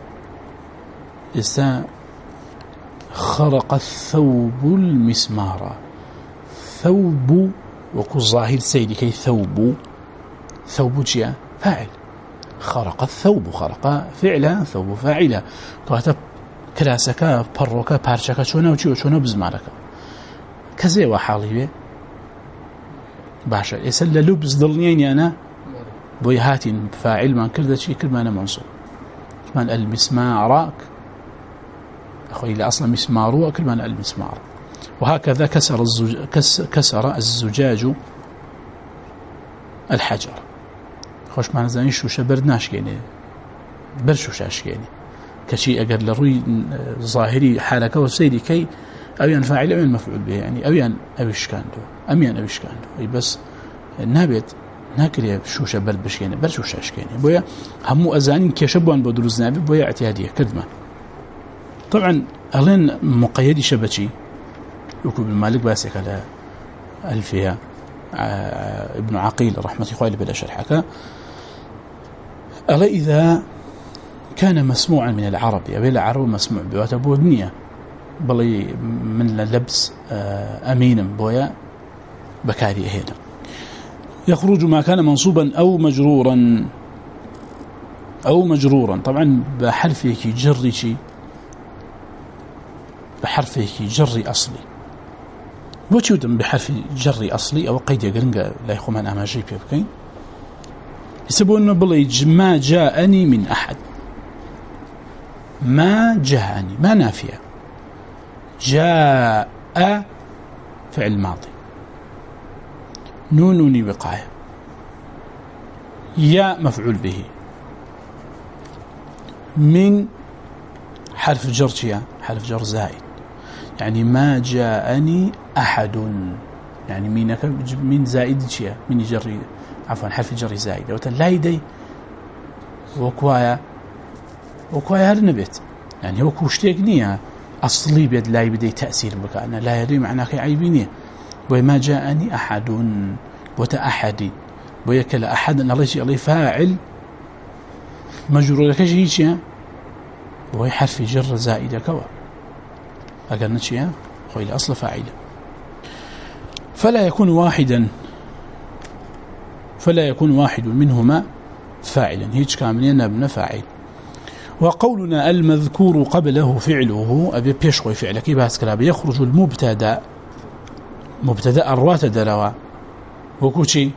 إذا خرق الثوب المسمار ثوب وكو ظاهر سيدي كي ثوب جاء فاعل خرق الثوب خرق فعلا ثوب فاعلا كاتب كلاسك بروك بارشك شونه بزمارك كزي وحالي باشا يسل لبس ضلنيني أنا بويهات فاعل من كل شيء كل ما أنا منصوب من المسمارك أخوي إلى أصلا مسمارو كل ما أنا المسمار وهكذا كسر الزجاج الحجر خوش ما نزاني شوشة بردناش يعني برشوشاش يعني كشيء أقر لروي ظاهري حالك وسيدي كي أويان فاعل أويان مفعول به يعني أويان أويش كاندو أميان أويش كاندو أي بس نابت ناكري شوشة برد بشيني برشوشاش يعني بويا همو أزانين كيشبوان بدروز نابي بويا اعتيادية كذمة طبعا ألين مقيدي شبكي يكون المالك باسك على ألفية ابن عقيل رحمة الله بلا شرحك ألا إذا كان مسموعا من العرب أبي العرب مسموع بواتبو الدنيا بلي من لبس أمين بويا بكاري هنا يخرج ما كان منصوبا أو مجرورا طبعا بحرفك جري أصلي وجودم بحرف جري أصلي أو قيد يقرنق لا يخومان أماجي بيبكين يسبون بلي ما جاءني من أحد ما جاءني ما نافية جاء فعل ماضي نونني وقاية يا مفعول به من حرف جر شيء حرف جر زائد يعني ما جاءني أحد يعني من زائد شيء من جر عفوا حرف جر زائد ولا يدي وكوايا هالنبت يعني هو كوشتيك نية أصلي بيد لا يبدي تأثير بك أنا لا يدري معناه عيبيني وما جاءني أحد وتأحدي ويكل أحد أن الله فاعل مجرور لك شيء وهي حرف جر زائد كوا أقلنا شيء خويل أصل فاعل فلا يكون واحد منهما فاعلا هيج كاملين ابن فاعل. وقولنا المذكور قبله فعله أبي بيشوي فعله كيف هسكراب يخرج المبتدا الروات دروا وكوشي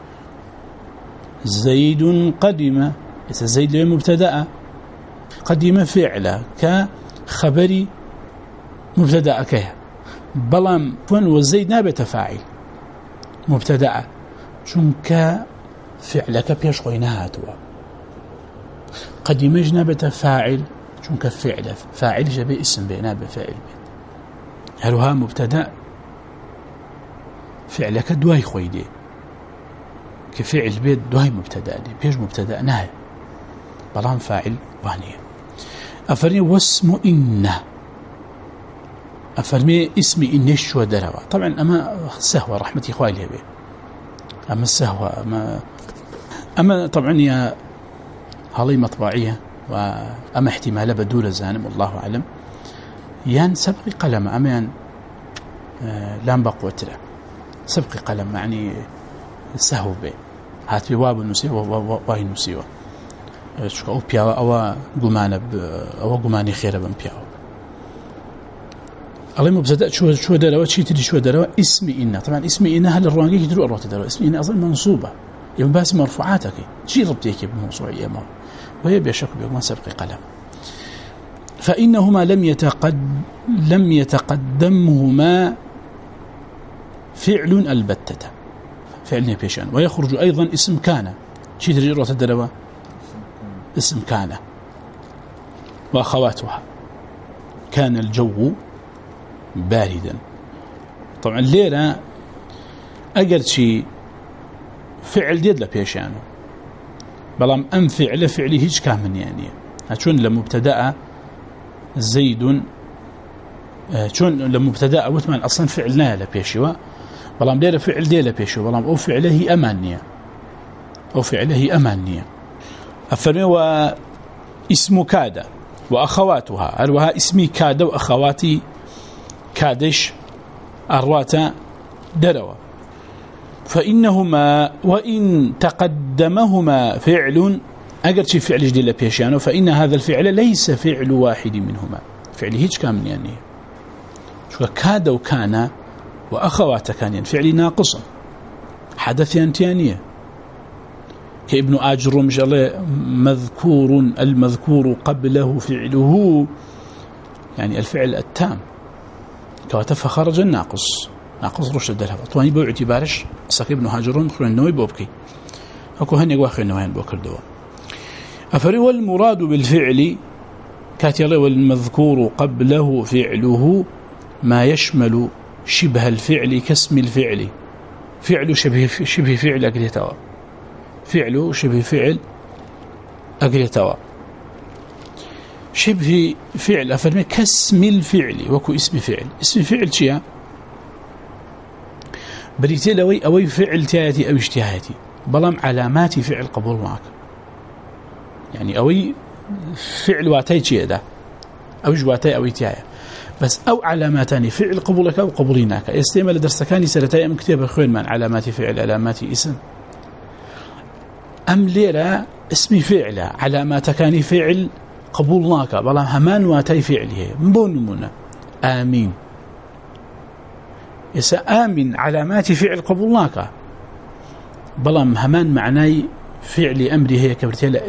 زيد قدم زيد مبتدا قدم فعله كخبري مبتدا كه بلام فن وزيد نابت فاعل مبتدا چونك فعلك بيشوي نهاتوا قدم جنابت فاعل چونك فاعل جبه اسم بيناب فاعل هلوها مبتدا فعلك دواي خويدي كفعل بيت دواي مبتدا دي بيش مبتدا نهي بلان فاعل وانية أفرمي واسم إن أفرمي اسم إنش ودروا طبعا أما سهوة رحمة إخوائي به أما السهوة أما طبعا يا هذه مطبعية وأما احتمال بدول الزانم والله أعلم يان سبق قلم أما يان لام بقوة له سبق قلم يعني سهو به هات بواب النسيوة وواي النسيوة شو أو بياوة أو قماني خير بن بياوة الله مبتدأ شو دروا شيء تدي شو دروا اسم إن طبعا اسم إن هل الروانجي يدروا الروات دروا اسم إن أصلا منصوبة يوم باس مرفوعاتك شيء ربطيك بموضوعية ما وهي بشك بيوم سبق قلم فإنهما لم يتقدمهما فعل البتة فعل نبيشان ويخرج أيضا اسم كان شيء تدي الروات دروا اسم كان وأخواتها كان الجو باردا طبعا الليلة أقل شيء فعل ديد لبيشانه بلام أم فعله هيج كامل يعني شون لمبتدأ زيد شون لمبتدأ وثمان أصلا فعلنا لبيشوا بلام ليلة فعل دي لبيشوا بلام أو فعله أمانية أفرمي واسم كاد وأخواتها هل وها اسمي كاد وأخواتي كادش أرواتا دروا فإنهما وإن تقدمهما فعل أقل شيء فعل جديد لبيشانه فإن هذا الفعل ليس فعل واحد منهما فعل هيج كامل يعني شو كاد وكان وأخوات كان يعني فعل ناقص حدث ينتيانية كابن آجر مش الله المذكور قبله فعله يعني الفعل التام كواتف خرج الناقص رشد الدلها طواني بو اعتبارش ساق ابن هاجرون خلو النوي بوبكي اكو هني واخي النوين بوكر دوا أفري والمراد بالفعل كاتيالي والمذكور قبله فعله ما يشمل شبه الفعل كاسم الفعل فعل شبه فعل أقريتوا فعل شبه فعل أقريتوا شبه فعل أفرمي كاسم الفعل وكو اسم فعل شيء بريتي لوي أوي فعل تياتي أو اجتهاتي بلام علامات فعل قبول معك يعني أوي فعل واتي شيء ده أو جواتي أو تيايا بس أو علاماتاني فعل قبولك أو قبوليناك يستعمل درسكاني سرتاي أم كتاب أخوين من علامات فعل علامات اسم أم ليرا اسم فعل علاماتكاني فعل قبولناك بلام همان واتي فعله مبونمنا آمين يسا آمن علامات فعل قبولناك بلام همان معناي فعل أمره هي كبرتيلا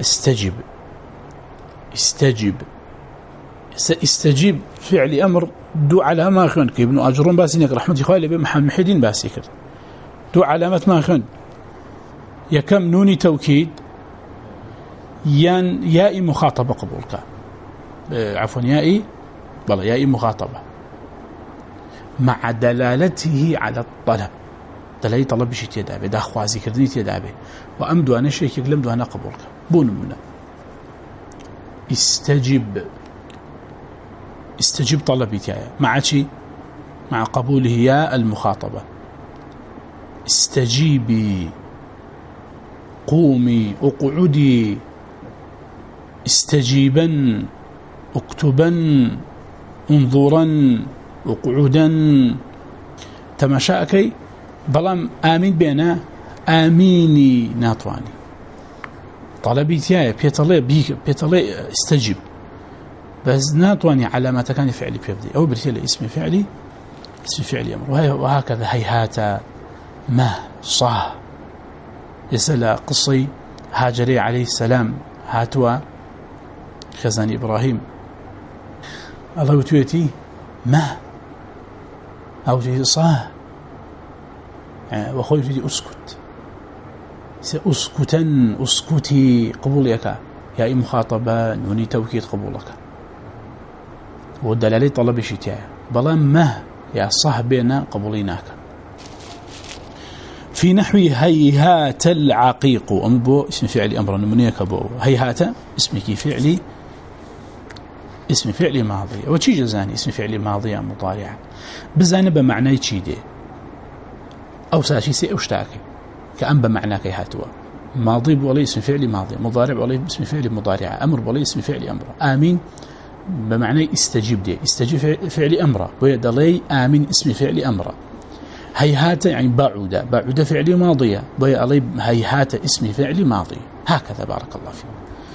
استجيب فعل أمر دو علامة خن كابن أجرون باسينك رحمة إخوائي لبي محمد محيدين باسيكر دو علامة ما خن يكم نوني توكيد يان ياء مخاطبة قبولك عفوا يائي بل يائي مخاطبة مع دلالته على الطلب دلالي طلب شيء تدابه دا خوازي كردني تدابه وأمدو أنا شيء لم دو أنا قبولك بون منا استجب طلبي تاعي مع شيء مع قبوله يا المخاطبة استجيبي قومي اقعدي استجيبا اكتبا انظرا اقعدا تماشاكي بلام آمين بينا آميني ناتواني طلبي تاعي بيطلي استجيب بس ناتواني علامات كان فعلي بيبدي أو برتيلي اسم فعلي أمر وهكذا هيهات ما صح يسأل قصي هاجري عليه السلام هاتوا خزان إبراهيم الله وتويتي ما أو تي صح وخوي تي أسكت سأسكتا أسكتي قبولك يا مخاطبة نوني توكيد قبولك والدلالي طلب شتاء بلا ما يا صاحبنا قبوليناك في نحو هيهات العقيق أمبو اسم فعلي أمر نمنيك بو هيهات اسمك فعلي اسم فعلي ماضي وشي جزاني اسم فعلي ماضي مضارع بزاني بمعنى تشيدي أو ساشي سي أشتاكي كأن بمعنى هاتوا ماضي بولي اسم فعلي ماضي مضارع بولي اسم فعلي مضارع أمر بولي اسم فعلي أمر آمين بمعنى استجيب دي استجيب فعلي أمره ويدلي آمين اسم فعلي أمره هيهات يعني بعد فعلي ماضية ويدلي هيهات اسم فعلي ماضي هكذا بارك الله فيك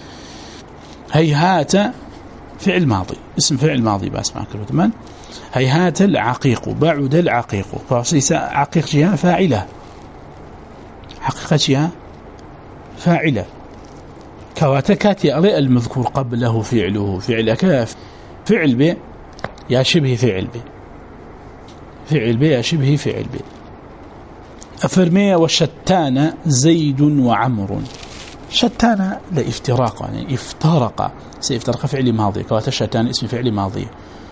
هيهات فعل ماضي اسم فعل ماضي باسمع كله تمام هيهات العقيق بعد العقيق فصيص عقيق جهة فاعلة حقيقة جهة فاعلة كواتكاتي علي المذكور قبله فعله فعل كاف فعل ب يا شبه فعل ب فعل ب يا شبه فعل ب أفرمي وشتان زيد وعمر شتان لافتراق يعني افترق سيفترق فعل ماضي كواتشتان اسم فعل ماضي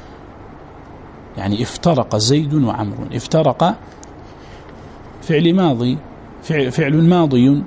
يعني افترق زيد وعمر افترق فعل ماضي فعل ماضي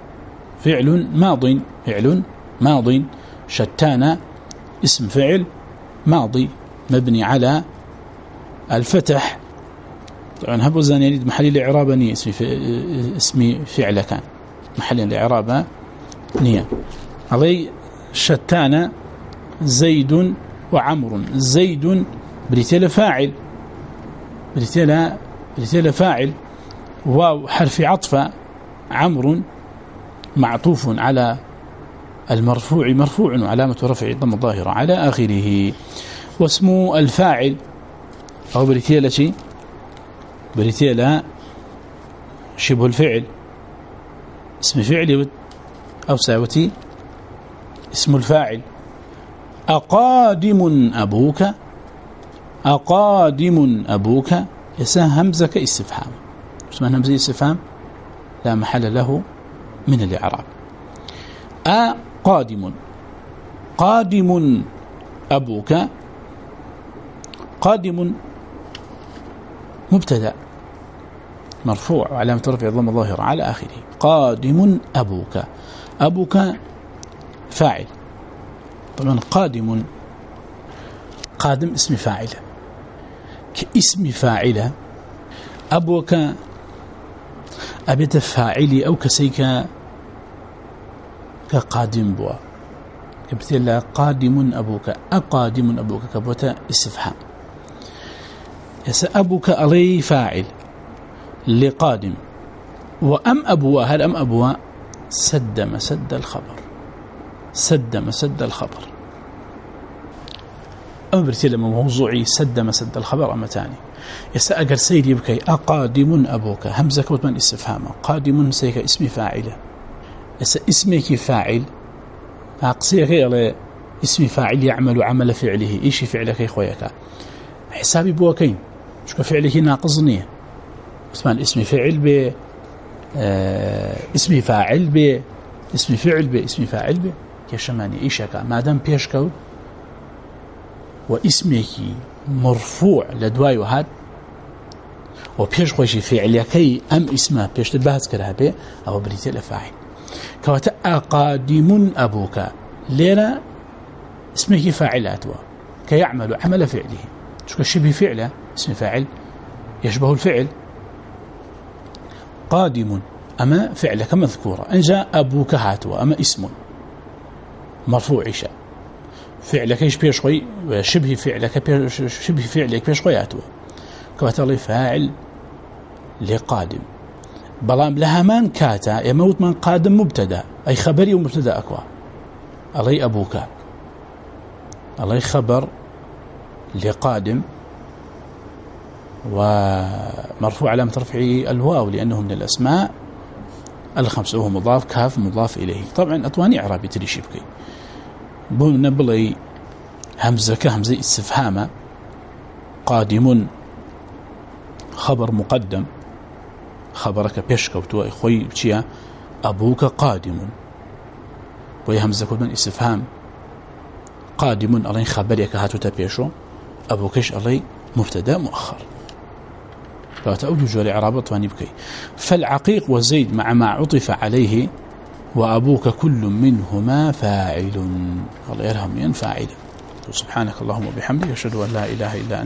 فعل ماض شتان اسم فعل ماضي مبني على الفتح طبعا هبو زان يريد محل الاعراب نيه اسم فعل كان محل الاعراب نيه علي شتان زيد وعمر زيد بريتيل فاعل واو حرف عطف عمرو معطوف على المرفوع مرفوع وعلامة رفع ضم الظاهرة على آخره واسم الفاعل أو بريتيلا شبه الفعل اسم فعل أو ساوتي اسم الفاعل أقادم أبوك يسا همزة كاستفهام اسمها همزة استفهام لا محل له من الإعراب قادم أبوك قادم مبتدأ مرفوع وعلامة رفع ضم الظاهرة على آخره قادم أبوك فاعل طبعا قادم اسم فاعل كاسم فاعل أبوك أبيت فاعلي أو كسيك كقادم بوا كبتلا قادم أبوك أقادم أبوك كبوتا استفهام يس أبوك علي فاعل لقادم وأم أبوا هل أم أبوا سد مسد الخبر أم برتلا موضوعي سد مسد الخبر أما تاني يسأقر سيدي بكي أقادم أبوك همزة كوتمان استفهامه قادم سيك اسم فاعله اسمك فاعل أقصيك على اسم فاعل يعمل عمل فعله إيش فعلك يا خويك حسابي بوكين شو فعله ناقصني اسم اسم فعل ب اسم فاعل ب اسم فعل ب اسم فاعل ب كشماني إيشك ما دام بيشكو واسمك مرفوع لدواي وهاد وبيش خوشي فعليكي أم اسمه بيش تبهز كرهبه أو بريتي لفاعل كواتا قادم أبوك لينا اسمه فاعلات كيعمل عمل فعله شو شبه فعله اسم فاعل يشبه الفعل قادم أما فعلك مذكورة إن جاء أبوك هاتوا أما اسم مرفوع شاء فعلك إيش بيشوي شبه فعلك بيشوي هاتوا كواتلي فاعل لقادم بلام لها من كاتا يموت من قادم مبتدا أي خبري ومبتدا أكوا علي أبوك علي خبر لقادم ومرفوع علامة رفعه الواو لأنه من الأسماء الخمسة وهو مضاف كاف مضاف إليه طبعا أطواني إعرابي تري شبكي بون نبلي همزة كهمزة استفهام قادم خبر مقدم خبرك بيشكوتو خوي بشيا أبوك قادم وهي همزة كل من استفهام قادم علي خبرك هاتو تبيشو أبوكش علي مبتدا مؤخر فتأوجه لإعراب طواني بكي فالعقيق وزيد مع ما عطف عليه وأبوك كل منهما فاعل الله يرحم فاعل سبحانك اللهم وبحمدك أشهد أن لا إله إلا أنت